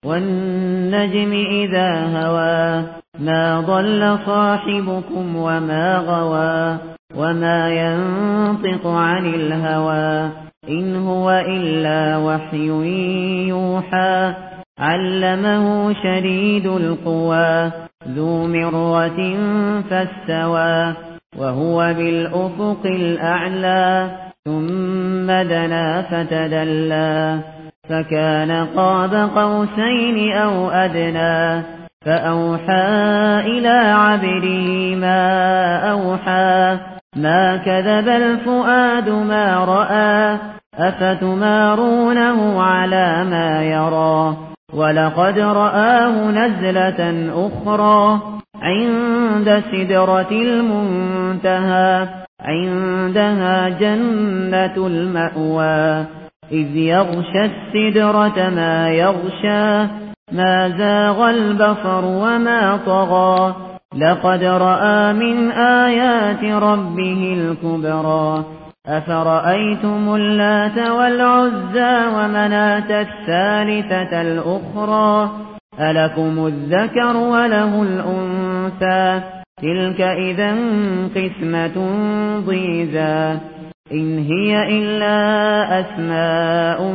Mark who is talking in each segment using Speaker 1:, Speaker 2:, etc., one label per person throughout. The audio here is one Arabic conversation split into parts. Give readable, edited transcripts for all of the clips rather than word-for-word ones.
Speaker 1: والنجم إذا هوى ما ضل صاحبكم وما غوى وما ينطق عن الهوى إن هو إلا وحي يوحى علمه شديد القوى ذو مرة فاستوى وهو بالأفق الأعلى ثم دنا فتدلى فكان قاب قوسين أو أدنى فأوحى إلى عبده ما أوحى ما كذب الفؤاد ما رأى أفتمارونه على ما يرى ولقد رآه نزلة أخرى عند سدرة المنتهى عندها جنة المأوى إذ يغشى السدرة ما يغشى ما زاغ البصر وما طغى لقد رأى من آيات ربه الكبرى أفرأيتم اللات والعزى ومناة الثالثة الأخرى ألكم الذكر وله الأنثى تلك إذا قسمة ضيزى إن هي إلا أسماء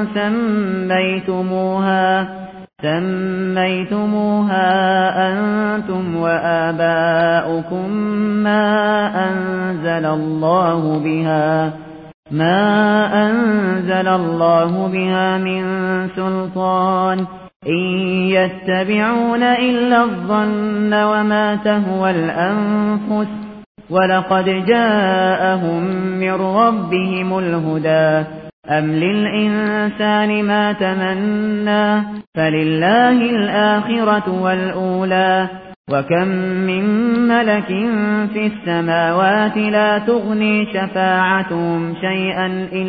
Speaker 1: سميتموها أنتم وآباؤكم ما أنزل الله بها من سلطان إن يتبعون إلا الظن وما تهوى الأنفس ولقد جاءهم من ربهم الهدى أم للإنسان ما تمنى فلله الآخرة والأولى وكم من ملك في السماوات لا تغني شفاعتهم شيئا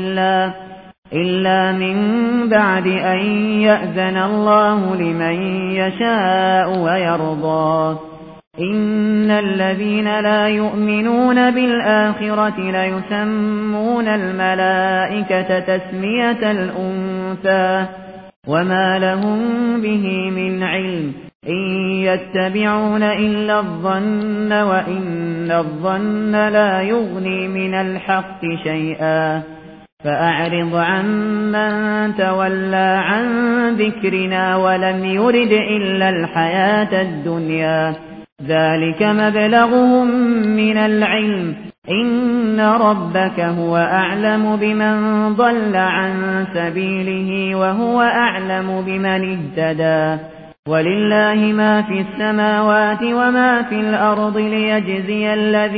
Speaker 1: إلا من بعد أن يأذن الله لمن يشاء ويرضى إن الذين لا يؤمنون بالآخرة ليسمون الملائكة تسمية الأنثى وما لهم به من علم إن يتبعون إلا الظن وإن الظن لا يغني من الحق شيئا فأعرض عمن تولى عن ذكرنا ولم يرد إلا الحياة الدنيا ذلك مبلغهم من العلم إن ربك هو أعلم بمن ضل عن سبيله وهو أعلم بمن اهتدى ولله ما في السماوات وما في الأرض ليجزي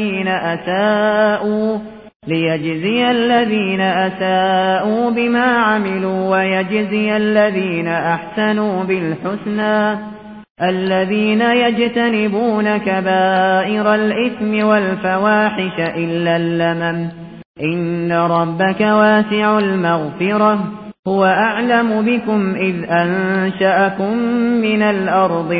Speaker 1: الذين أساءوا بما عملوا ويجزي الذين أحسنوا بالحسنى الذين يجتنبون كبائر الإثم والفواحش إلا اللمم إن ربك واسع المغفرة هو أعلم بكم إذ أنشأكم من الأرض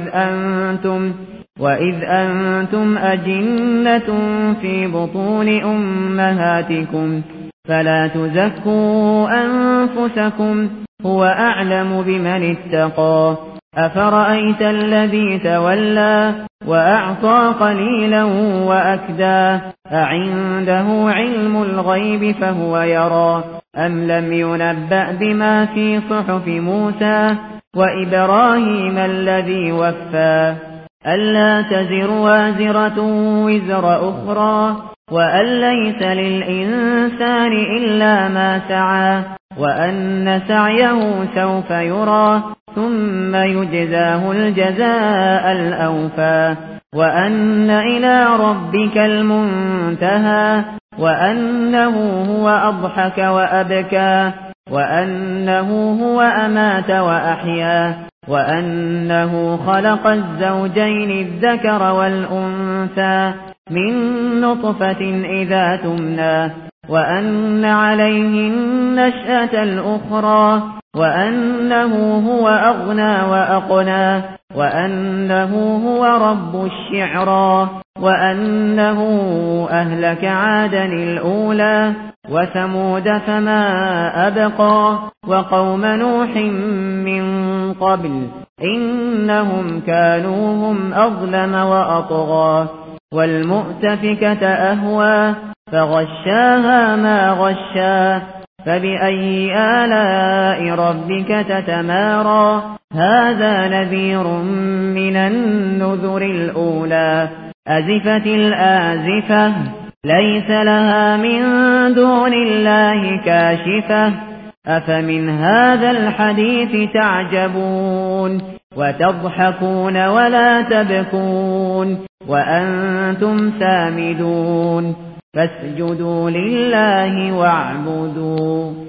Speaker 1: وإذ أنتم أجنة في بطون أمهاتكم فلا تزكوا أنفسكم هو أعلم بمن اتقى أفرأيت الذي تولى وأعطى قليلا وأكدى أعنده علم الغيب فهو يرى أم لم ينبأ بما في صحف موسى وإبراهيم الذي وفى ألا تزر وازرة وزر أخرى وأن ليس للإنسان إلا ما سعى وأن سعيه سوف يرى ثم يجزاه الجزاء الأوفى وأن إلى ربك المنتهى وأنه هو أضحك وأبكى وأنه هو أمات وأحيا وأنه خلق الزوجين الذكر والأنثى من نطفة إذا تمنى وأن عليه النشأة الأخرى وأنه هو أغنى وأقنى وأنه هو رب الشعرى وأنه أهلك عادا الأولى وثمود فما أبقى وقوم نوح من قبل إنهم كانوا هم أظلم وأطغى والمؤتفكة أهوى فغشاها ما غشا فبأي آلاء ربك تتمارى هذا نذير من النذر الأولى أزفت الآزفة ليس لها من دون الله كاشفة أفمن هذا الحديث تعجبون وتضحكون ولا تبكون وأنتم سامدون فاسجدوا لله واعبدوا